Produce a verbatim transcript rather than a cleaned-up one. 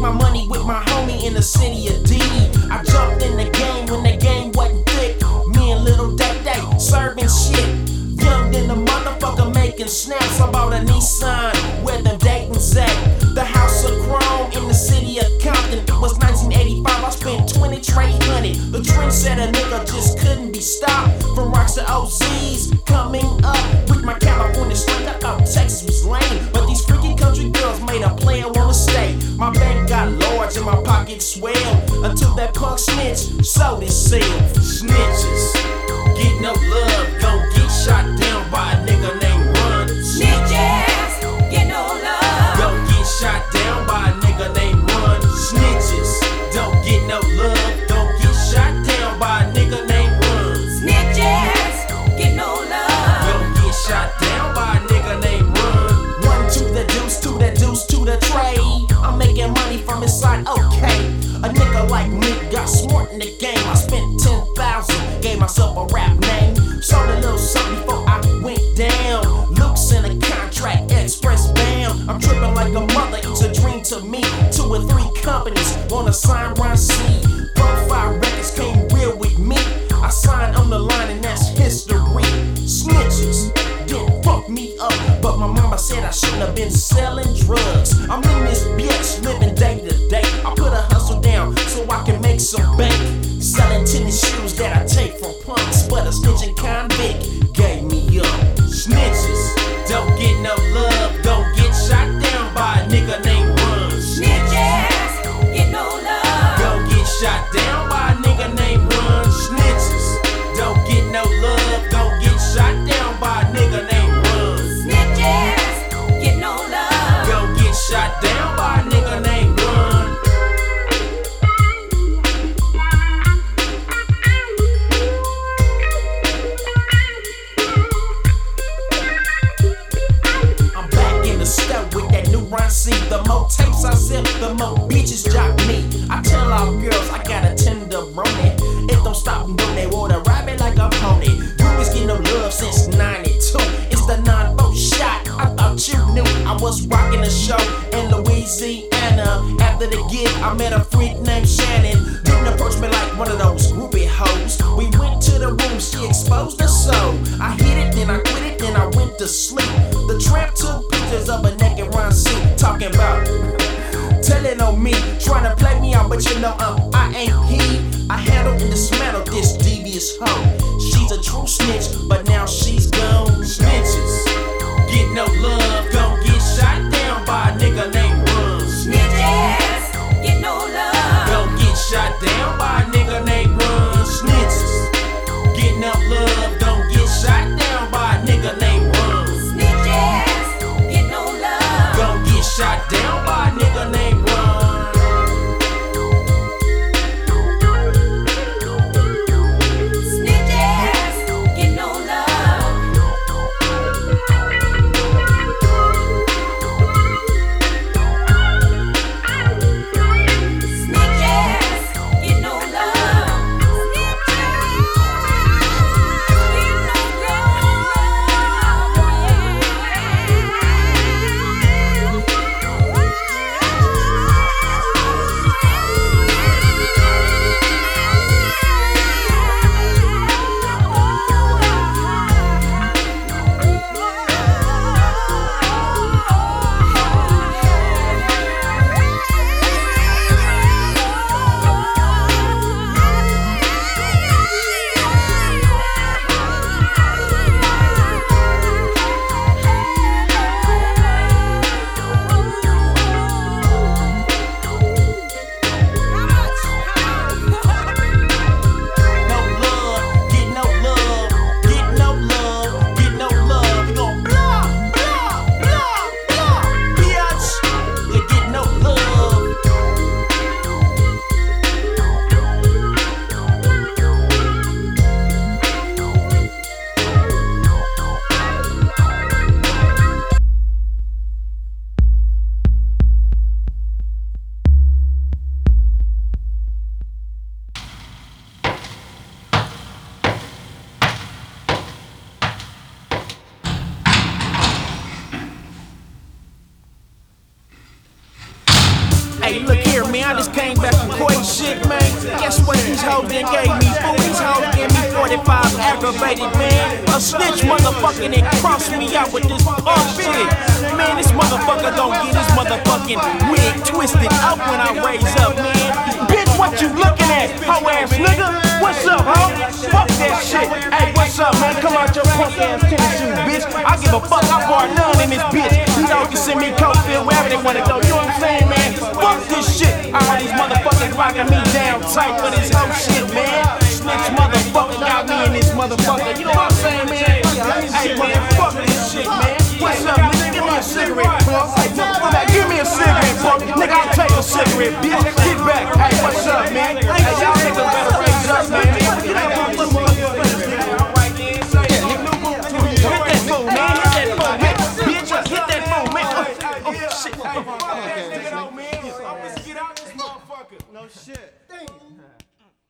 my money with my homie in the city of D. I jumped in the game when the game wasn't thick. Me and Little Day Day serving shit. Young than the motherfucker making snaps. I bought a Nissan where them Dayton's at. The house of chrome in the city of Compton. It was nineteen eighty-five, I spent twenty trade hundred. The trendsetter nigga just couldn't be stopped. From rocks to O Z's, coming up with my California slang. I thought Texas was lame, but these freaky country girls made a player wanna stay. My bank got large and my pocket swelled until that punk snitch sold his sale. Snitches get no love, gon' get shot down by a nigga named Run. Snitches get no love, gon' get shot down by a nigga named Run. Snitches don't get no love, gon' get shot down by a nigga named Run. snitches get no love, gon' get shot down by a nigga named Run. One to the deuce, to the deuce, to the trade. I'm making money from inside, okay. A nigga like me got smart in the game. I spent ten thousand, gave myself a rap name. Sold a little something before I went down. Luke's in a contract, express bam. I'm tripping like a mother, it's a dream to me. Two or three companies wanna sign Ron C. Profile Records came real with me. I signed on the line and that's history. Snitches didn't fuck me up, but my mama said I shouldn't have been selling drugs. I'm in this bitch, living day to day. I put a hustle down so I can make some bank. Selling tennis shoes that I take from punks, but a snitching convict gave me up. Snitches don't get no love, don't get shot down by a nigga named Run. snitches get no love, Don't get shot down by a nigga named Run. Snitches don't get no love, don't get shot down by a nigga named Run. snitches get no love, Don't get shot down by a nigga named Run. I'm back in the step with that new Ron C. The more tapes I sell, the more bitches jock me. I tell all girls I got a tenderoni. It don't stop them though, they wanna ride me like a pony. Groupies get no love since ninety-two. It's the nine four shot, I thought you knew. I was rocking a show in Louisiana. After the gig, I met a freak named Shannon. Didn't approach me like one of those groupie hoes. We went to the room, she exposed her soul. I hit it, then I quit it, then I went to sleep. The tramp took pictures of a naked Ron C. Talking about telling on me, trying to play me out, but you know um, I ain't he. I handle and dismantle this devious hoe. She's a true snitch, but now she's gone. Snitches get no love, gon' get shot down by a nigga named Run. snitches get no love, Gon' get shot down by a nigga named Run. Snitches get no love, gon' get shot down by a nigga named Run. snitches get no love, Gon' get shot down by a nigga named Run. snitches get no love. Hey, look here, man, I just came back from Kuwait shit, man. Guess what these hoes done gave me? Fool, these hoes gave me forty-five aggravated, man. A snitch motherfucking and crossed me out with this punk shit. Man, this motherfucker gon' get his motherfucking wig twisted up when I raise up, man. Bitch, what you looking at, hoe ass nigga? What's up, ho? Fuck that shit. Hey, what's up, man? Come out your punk ass tennis shoes, bitch. I give a fuck, I bar none in this bitch. These hoes can send me coke field wherever they wanna go. You know what I'm saying, man? Fuck this shit. All these motherfuckers rocking me down tight for this whole shit, man. Snitch motherfucker got me in this motherfucker. You know what I'm saying, man? Hey, man, fuck this shit, man. What's up, nigga? Give me a cigarette, punk. Hey, motherfucker, give me a cigarette, punk. Nigga, I'll take a cigarette, bitch.